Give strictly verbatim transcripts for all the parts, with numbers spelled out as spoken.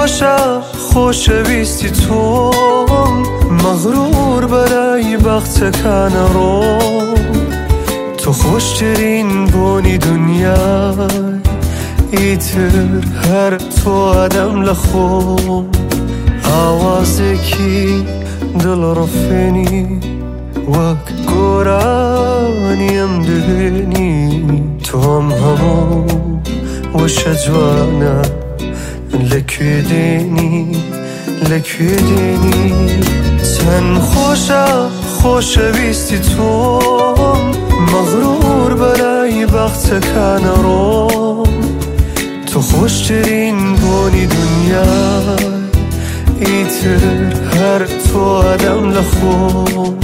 خوشم خوشویستی تو، مغرور برای بخت کنارم. تو خوشترین بونی دنیا ایتر هر تو آدم لخوم. آوازی کی دل رفنی وک گورانیم دهنی. تو هم همو وش جوانا لکوی دینی لکوی دینی. تن خوشم خوشویستی تو، مغرور برای بخت کنارم. تو خوشترین بونی دنیا ایتر هر تو آدم لخوم.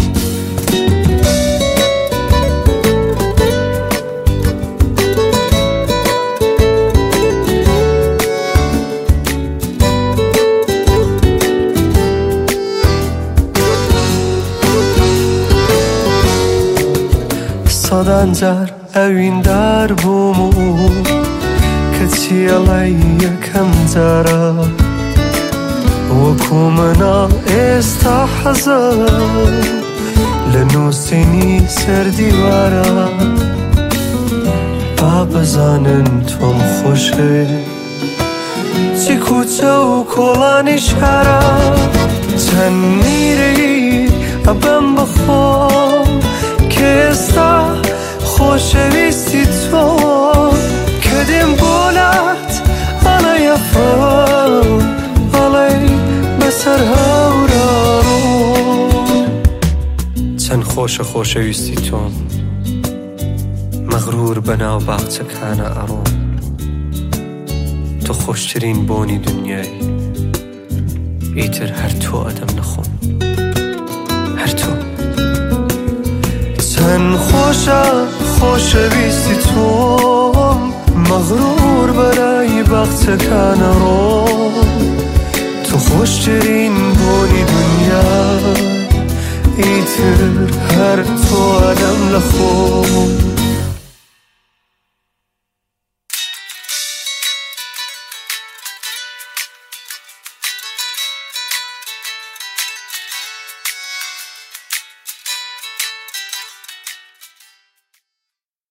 صدانجار اوین در بومو کچی علای یکم جارا وکو منا استحزن لنوسینی سر دیوارا. باب زانن توم خوشه چی کوچه و کلانی شهرا. چن میری ابم بخوام که استا خوشویستی تو. کدیم بولت علای افرام علای بسر هورارو. چند خوش خوشویستی تو، مغرور بناو بخت کنه ارو. تو خوشترین بونی دنیای ایتر هر تو آدم نخون هر تو. چند خوشم خوشویستی تو، مغرور برای بخت کنارم. تو خوشترین بونی دنیا ایتر هر تو آدم لخوم.